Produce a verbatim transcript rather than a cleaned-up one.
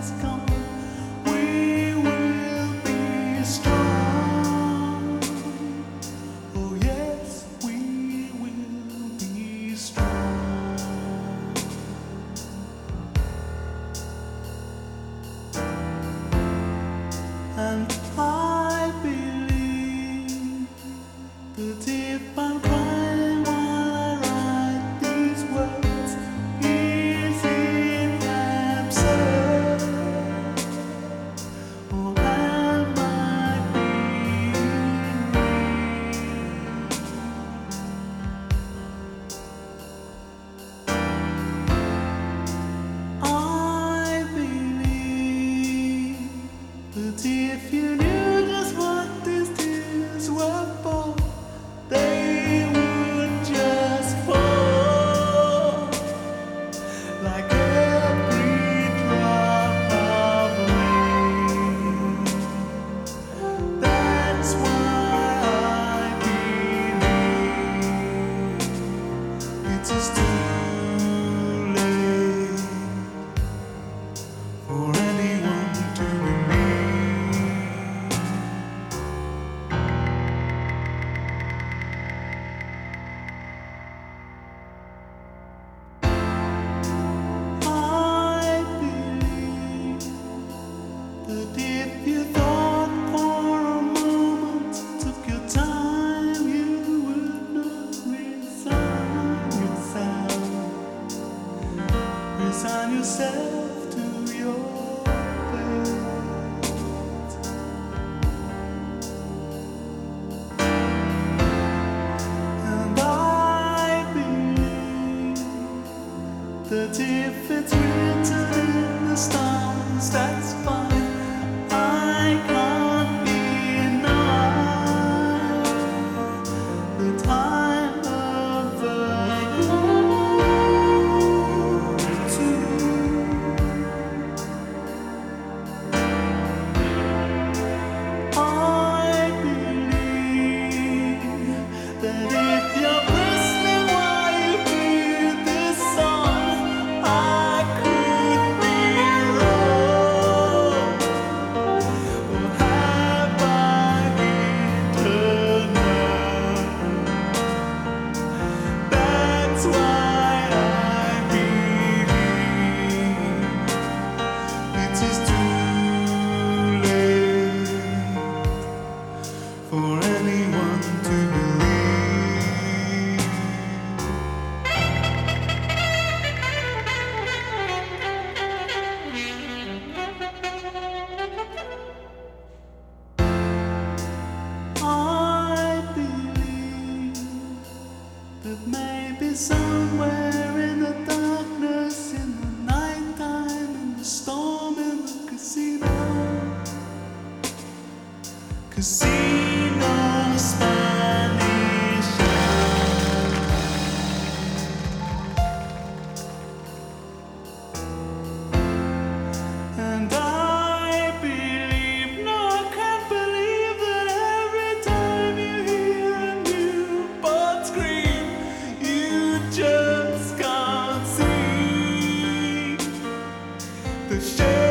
is gone, we will be strong. Oh yes, we will be strong. And I believe that if I'm crying while I write these words, is it absurd? Or am I being real? I believe that if you knew just what these tears were for, they would just fall like every drop of rain. That's why I believe it is too late for anyone to believe. I believe that if you thought for a moment, took your time, you would not resign yourself, resign yourself to your fate. And I believe that if it's written in the stars, that's fine. I can't deny that I'm a virgin too. I believe that if you're listening while you hear this song, I could be wrong. Or have I hidden her? That's why I believe it is too late for anyone to believe. I believe that maybe somewhere in the darkness, in the nighttime, in the storm, in the casino, Casino Spanish. And I believe, no, I can't believe that every time you hear a newborn scream, you just can't see the shape